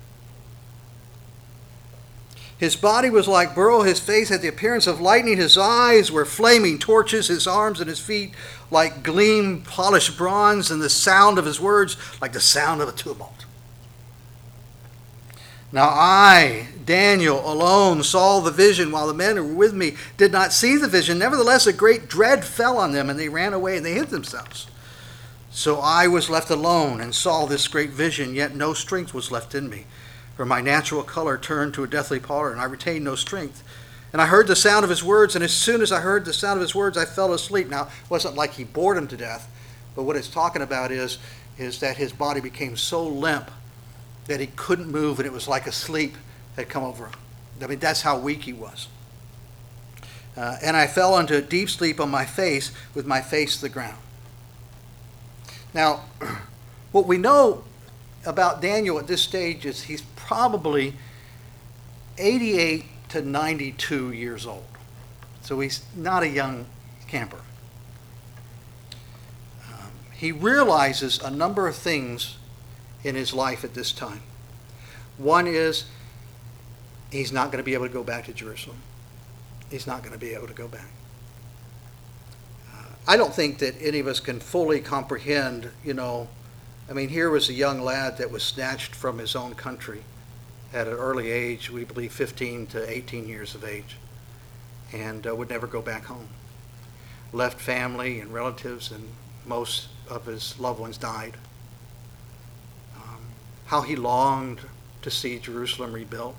His body was like beryl, his face had the appearance of lightning, his eyes were flaming torches, his arms and his feet like gleam polished bronze, and the sound of his words like the sound of a tumult. Now I, Daniel, alone saw the vision, while the men who were with me did not see the vision. Nevertheless, a great dread fell on them, and they ran away and they hid themselves. So I was left alone and saw this great vision, yet no strength was left in me. For my natural color turned to a deathly pallor, and I retained no strength. And I heard the sound of his words, and as soon as I heard the sound of his words, I fell asleep. Now, it wasn't like he bored him to death, but what it's talking about is that his body became so limp that he couldn't move, and it was like a sleep had come over him. I mean, that's how weak he was. And I fell into a deep sleep on my face, with my face to the ground. Now, what we know about Daniel at this stage is he's probably 88 to 92 years old. So he's not a young camper. He realizes a number of things in his life at this time. One is he's not going to be able to go back to Jerusalem. He's not going to be able to go back. I don't think that any of us can fully comprehend, here was a young lad that was snatched from his own country at an early age, we believe 15 to 18 years of age, and would never go back home. Left family and relatives, and most of his loved ones died. How he longed to see Jerusalem rebuilt.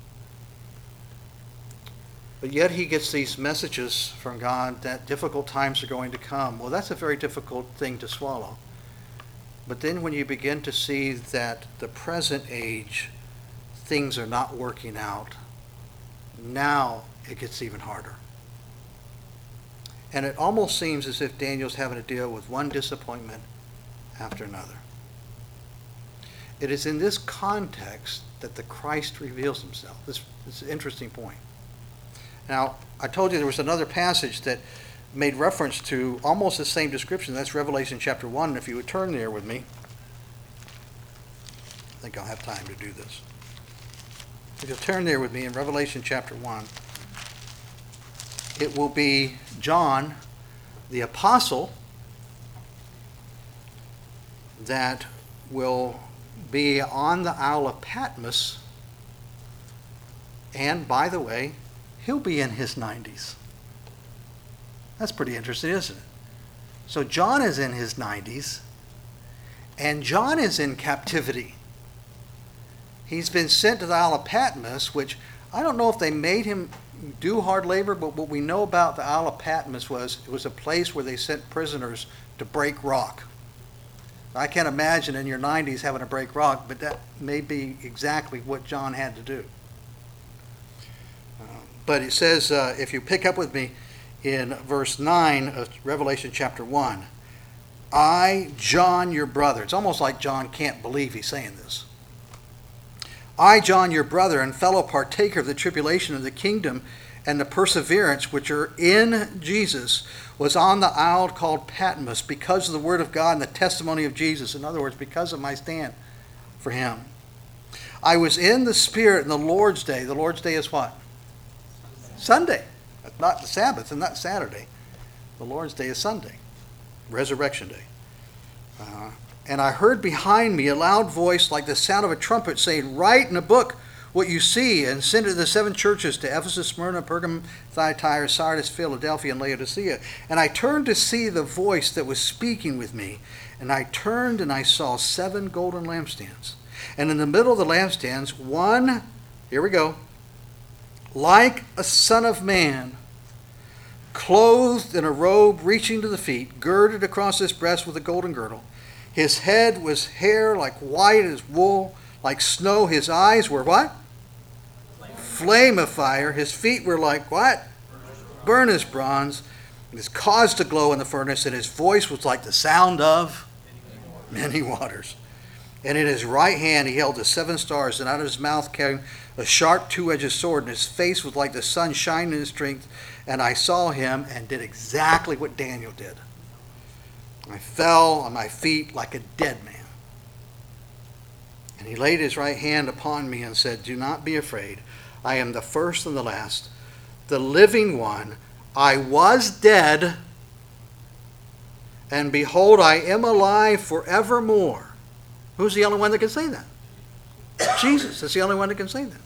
But yet he gets these messages from God that difficult times are going to come. Well, that's a very difficult thing to swallow. But then when you begin to see that the present age, things are not working out, now it gets even harder. And it almost seems as if Daniel's having to deal with one disappointment after another. It is in this context that the Christ reveals himself. This is an interesting point. Now, I told you there was another passage that made reference to almost the same description. That's Revelation chapter 1. If you would turn there with me. I think I'll have time to do this. If you'll turn there with me in Revelation chapter 1, it will be John, the apostle, that will be on the Isle of Patmos. And, by the way, he'll be in his 90s. That's pretty interesting, isn't it? So John is in his 90s, and John is in captivity. He's been sent to the Isle of Patmos, which I don't know if they made him do hard labor, but what we know about the Isle of Patmos was it was a place where they sent prisoners to break rock. I can't imagine in your 90s having to break rock, but that may be exactly what John had to do. But it says, if you pick up with me in verse 9 of Revelation chapter 1, I, John, your brother. It's almost like John can't believe he's saying this. I, John, your brother, and fellow partaker of the tribulation of the kingdom and the perseverance which are in Jesus, was on the isle called Patmos because of the word of God and the testimony of Jesus. In other words, because of my stand for him. I was in the Spirit in the Lord's day. The Lord's day is what? Sunday. Not the Sabbath and not Saturday. The Lord's day is Sunday. Resurrection day. And I heard behind me a loud voice like the sound of a trumpet saying, write in a book what you see and send it to the 7 churches, to Ephesus, Smyrna, Pergamum, Thyatira, Sardis, Philadelphia, and Laodicea. And I turned to see the voice that was speaking with me. And I turned and I saw 7 golden lampstands. And in the middle of the lampstands, one, here we go, like a son of man, clothed in a robe reaching to the feet, girded across his breast with a golden girdle. His head was hair like white as wool, like snow. His eyes were what? Flame of fire. His feet were like what? Burnished bronze. It is caused to glow in the furnace, and his voice was like the sound of many waters. And in his right hand he held the 7 stars, and out of his mouth came a sharp 2-edged sword, and his face was like the sun shining in his strength. And I saw him and did exactly what Daniel did. I fell on my feet like a dead man. And he laid his right hand upon me and said, do not be afraid. I am the first and the last, the living one. I was dead, and behold, I am alive forevermore. Who's the only one that can say that? Jesus is the only one that can say that.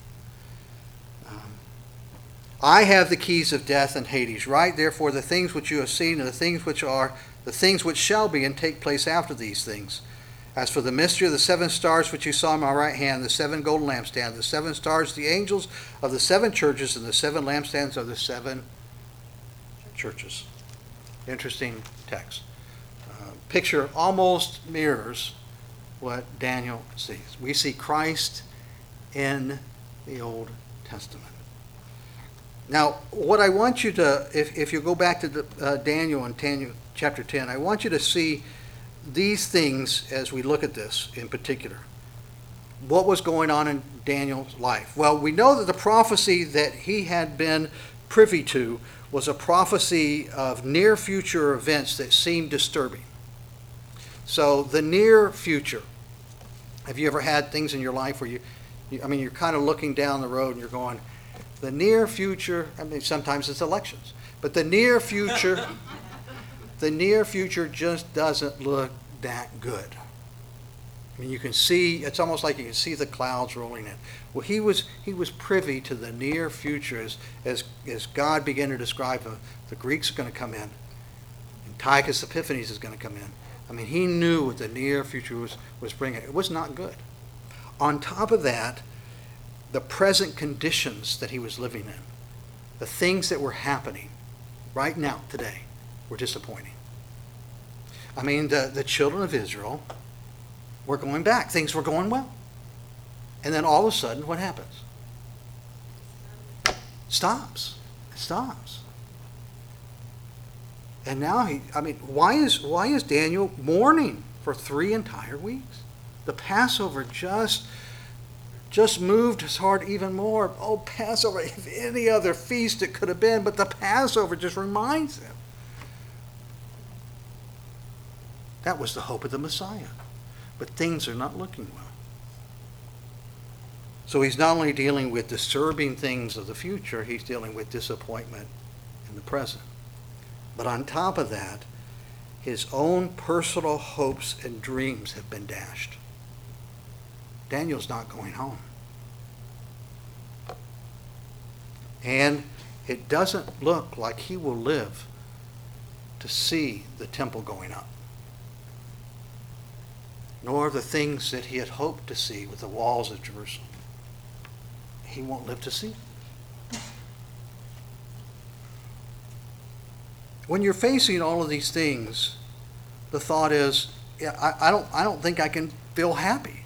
I have the keys of death and Hades. Write therefore the things which you have seen, and the things which are, the things which shall be and take place after these things. As for the mystery of the 7 stars which you saw in my right hand, the 7 golden lampstands, the 7 stars, the angels of the 7 churches, and the 7 lampstands of the 7 churches. Interesting text. Picture almost mirrors what Daniel sees. We see Christ in the Old Testament. Now, what I want you to, if you go back to Daniel and Daniel chapter 10, I want you to see these things as we look at this in particular. What was going on in Daniel's life? Well, we know that the prophecy that he had been privy to was a prophecy of near future events that seemed disturbing. So the near future. Have you ever had things in your life where you're kind of looking down the road and you're going, the near future, I mean, sometimes it's elections, but the near future, just doesn't look that good. I mean, you can see, it's almost like you can see the clouds rolling in. Well, he was privy to the near future as God began to describe the Greeks are going to come in. Antiochus Epiphanes is going to come in. I mean, he knew what the near future was bringing. It was not good. On top of that, the present conditions that he was living in, the things that were happening right now, today, were disappointing. I mean, the children of Israel were going back. Things were going well. And then all of a sudden, what happens? It stops. And now why is Daniel mourning for 3 entire weeks? The Passover just moved his heart even more. Oh, Passover, if any other feast it could have been, but the Passover just reminds him. That was the hope of the Messiah. But things are not looking well. So he's not only dealing with disturbing things of the future, he's dealing with disappointment in the present. But on top of that, his own personal hopes and dreams have been dashed. Daniel's not going home. And it doesn't look like he will live to see the temple going up, nor the things that he had hoped to see with the walls of Jerusalem. He won't live to see. when you're facing all of these things, the thought is, yeah, I don't think I can feel happy.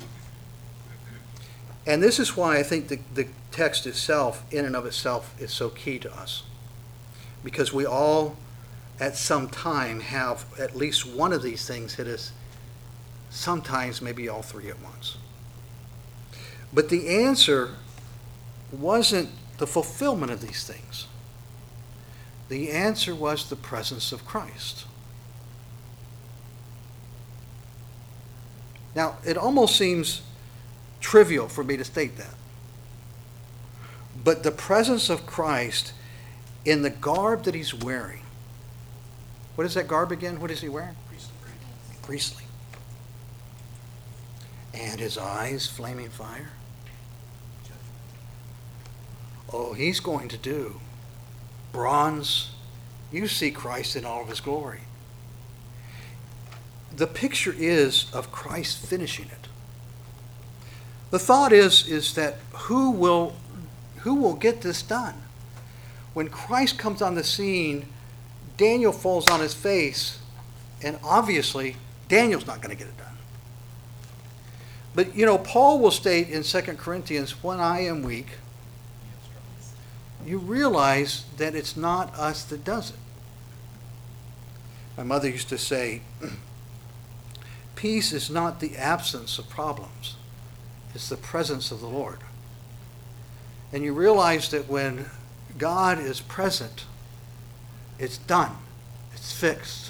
And this is why I think the text itself, in and of itself, is so key to us. Because we all, at some time, have at least one of these things hit us, sometimes maybe all three at once. But the answer wasn't the fulfillment of these things. The answer was the presence of Christ. Now, it almost seems trivial for me to state that. But the presence of Christ in the garb that he's wearing. What is that garb again? What is he wearing? Priestly. And his eyes flaming fire. Oh, he's going to do bronze. You see Christ in all of his glory. The picture is of Christ finishing it. The thought is that who will get this done? When Christ comes on the scene, Daniel falls on his face, and obviously Daniel's not going to get it done. But Paul will state in 2 Corinthians, when I am weak, you realize that it's not us that does it. My mother used to say, peace is not the absence of problems. It's the presence of the Lord. And you realize that when God is present, it's done. It's fixed.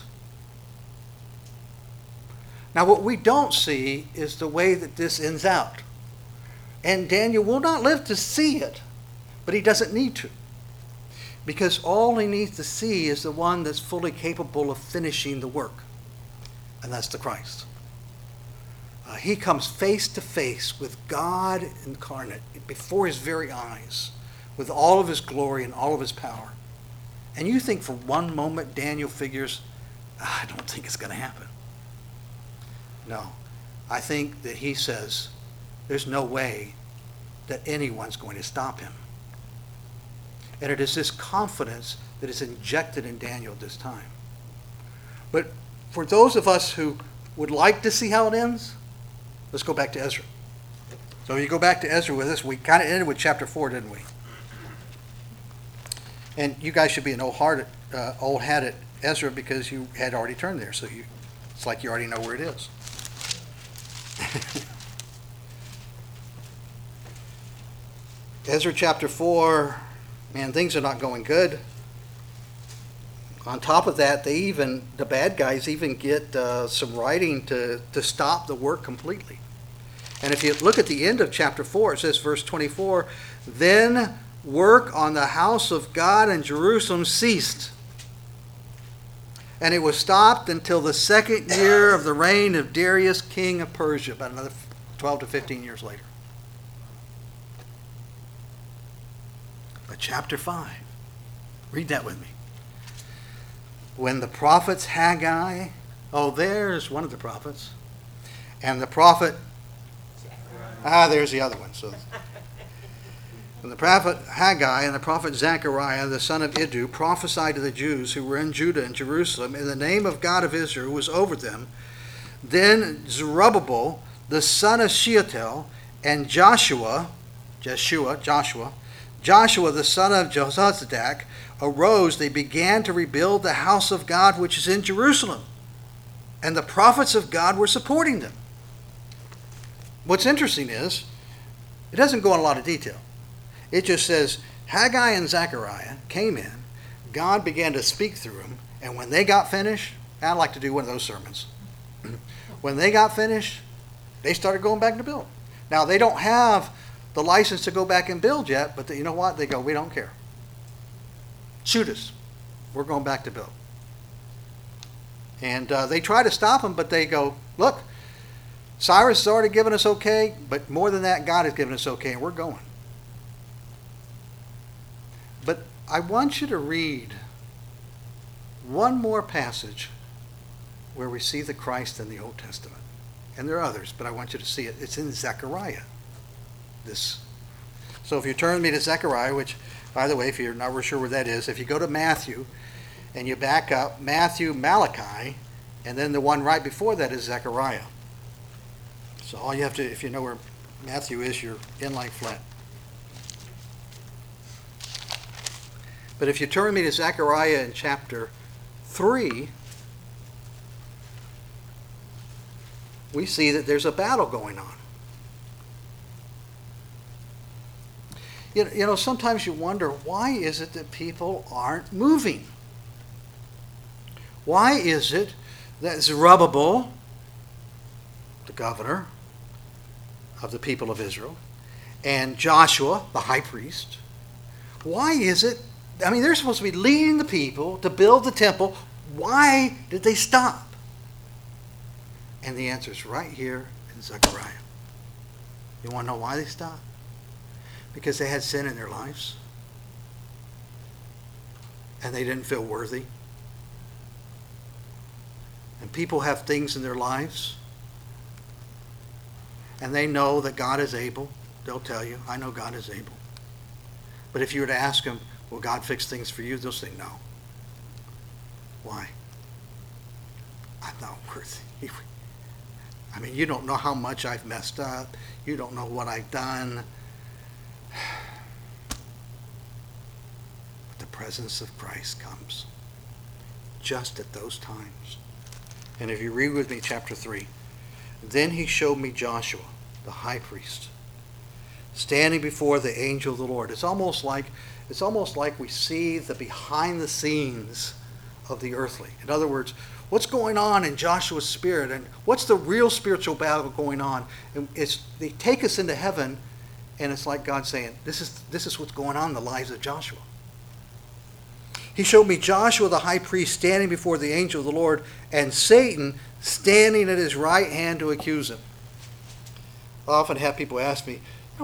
Now, what we don't see is the way that this ends out. And Daniel will not live to see it, but he doesn't need to. Because all he needs to see is the one that's fully capable of finishing the work. And that's the Christ. He comes face to face with God incarnate before his very eyes, with all of his glory and all of his power. And you think for one moment Daniel figures, I don't think it's going to happen. No. I think that he says, there's no way that anyone's going to stop him. And it is this confidence that is injected in Daniel at this time. But for those of us who would like to see how it ends, let's go back to Ezra. So if you go back to Ezra with us, we kind of ended with chapter 4, didn't we? And you guys should be an old hat at Ezra because you had already turned there. So it's like you already know where it is. Ezra chapter 4, man, things are not going good. On top of that, the bad guys even get some writing to stop the work completely. And if you look at the end of chapter 4, it says, verse 24, then work on the house of God in Jerusalem ceased. And it was stopped until the second year of the reign of Darius, king of Persia, about another 12 to 15 years later. But chapter 5, read that with me. When the prophets Haggai, there's one of the prophets, and the prophet, there's the other one. So, when the prophet Haggai and the prophet Zechariah, the son of Iddu, prophesied to the Jews who were in Judah and Jerusalem in the name of God of Israel, who was over them, then Zerubbabel, the son of Shealtiel, and Joshua, the son of Jehozadak, arose. They began to rebuild the house of God which is in Jerusalem. And the prophets of God were supporting them. What's interesting is, it doesn't go in a lot of detail. It just says, Haggai and Zechariah came in, God began to speak through them, and when they got finished, I'd like to do one of those sermons. When they got finished, they started going back to build. Now, they don't have the license to go back and build yet, but you know what? They go, we don't care. Shoot us. We're going back to build. And they try to stop them, but they go, look, Cyrus has already given us okay, but more than that, God has given us okay, and we're going. But I want you to read one more passage where we see the Christ in the Old Testament. And there are others, but I want you to see it. It's in Zechariah. So if you turn me to Zechariah, which, by the way, if you're not sure where that is, if you go to Matthew and you back up Matthew, Malachi, and then the one right before that is Zechariah. So all you have to, if you know where Matthew is, you're in like Flint. But if you turn me to Zechariah in chapter 3, we see that there's a battle going on. You know, sometimes you wonder, why is it that people aren't moving? Why is it that Zerubbabel, the governor of the people of Israel, and Joshua, the high priest, why is it, I mean, they're supposed to be leading the people to build the temple. Why did they stop? And the answer is right here in Zechariah. You want to know why they stopped? Because they had sin in their lives. And they didn't feel worthy. And people have things in their lives. And they know that God is able. They'll tell you, I know God is able. But if you were to ask them, will God fix things for you? They'll say no. Why? I'm not worthy. I mean, you don't know how much I've messed up. You don't know what I've done. But the presence of Christ comes just at those times. And if you read with me chapter 3, then he showed me Joshua, the high priest, standing before the angel of the Lord. It's almost like we see the behind the scenes of the earthly. In other words, what's going on in Joshua's spirit, and what's the real spiritual battle going on? And they take us into heaven, and it's like God saying, this is what's going on in the lives of Joshua. He showed me Joshua the high priest standing before the angel of the Lord, and Satan standing at his right hand to accuse him. I often have people ask me,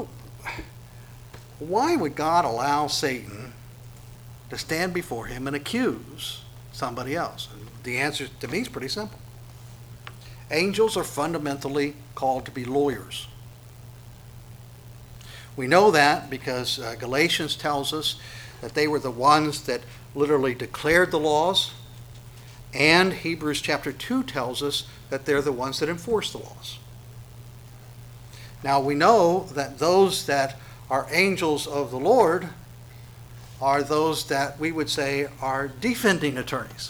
why would God allow Satan to stand before him and accuse somebody else? And the answer to me is pretty simple. Angels are fundamentally called to be lawyers. We know that because Galatians tells us that they were the ones that literally declared the laws, and Hebrews chapter 2 tells us that they're the ones that enforce the laws. Now we know that those that are angels of the Lord are those that we would say are defending attorneys.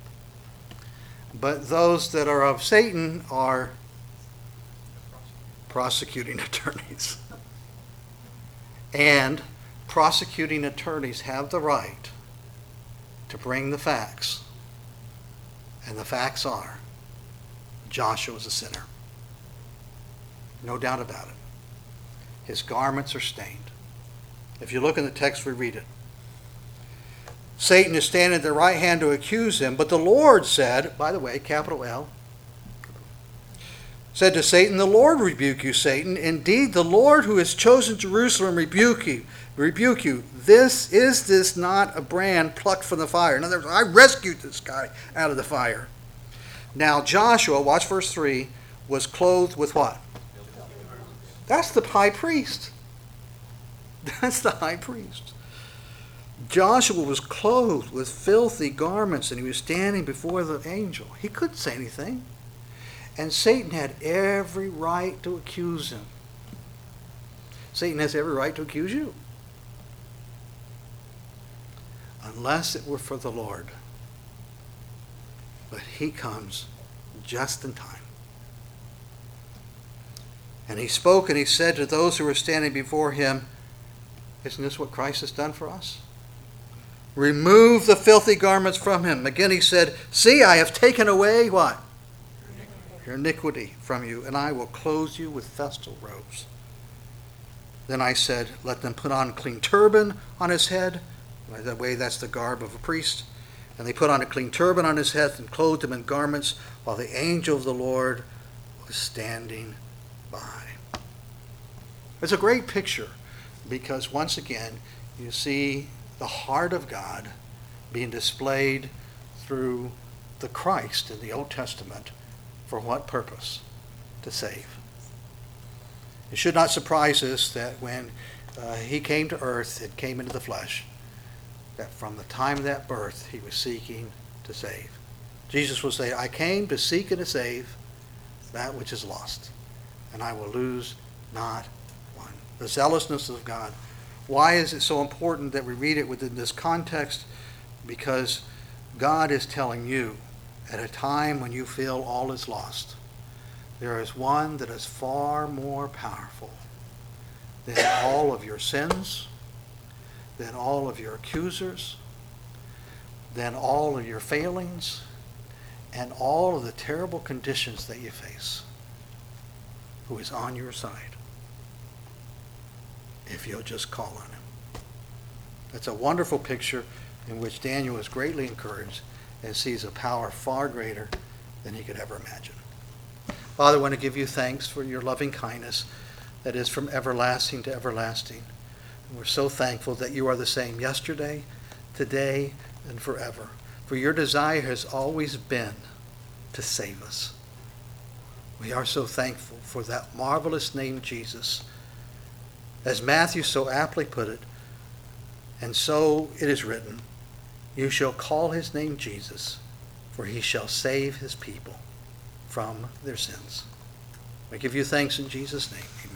But those that are of Satan are prosecuting attorneys. And prosecuting attorneys have the right to bring the facts. And the facts are, Joshua is a sinner. No doubt about it. His garments are stained. If you look in the text, we read it. Satan is standing at the right hand to accuse him, but the Lord said, by the way, capital L, said to Satan, the Lord rebuke you, Satan. Indeed, the Lord who has chosen Jerusalem rebuke you. Is this not a brand plucked from the fire? In other words, I rescued this guy out of the fire. Now Joshua, watch verse 3, was clothed with what? That's the high priest. That's the high priest. Joshua was clothed with filthy garments, and he was standing before the angel. He couldn't say anything. And Satan had every right to accuse him. Satan has every right to accuse you. Unless it were for the Lord. But he comes just in time. And he spoke and he said to those who were standing before him, isn't this what Christ has done for us? Remove the filthy garments from him. Again he said, see, I have taken away what? Your iniquity from you, and I will clothe you with festal robes. Then I said, let them put on a clean turban on his head. By the way, that's the garb of a priest. And they put on a clean turban on his head and clothed him in garments, while the angel of the Lord was standing by. It's a great picture because once again you see the heart of God being displayed through the Christ in the Old Testament. For what purpose? To save. It should not surprise us that when he came to earth, it came into the flesh, that from the time of that birth he was seeking to save. Jesus will say, I came to seek and to save that which is lost, and I will lose not one. The zealousness of God. Why is it so important that we read it within this context? Because God is telling you, at a time when you feel all is lost, there is one that is far more powerful than all of your sins, than all of your accusers, than all of your failings, and all of the terrible conditions that you face, who is on your side, if you'll just call on him. That's a wonderful picture in which Daniel is greatly encouraged and sees a power far greater than he could ever imagine. Father, I want to give you thanks for your loving kindness that is from everlasting to everlasting. And we're so thankful that you are the same yesterday, today, and forever. For your desire has always been to save us. We are so thankful for that marvelous name, Jesus. As Matthew so aptly put it, and so it is written, you shall call his name Jesus, for he shall save his people from their sins. I give you thanks in Jesus' name. Amen.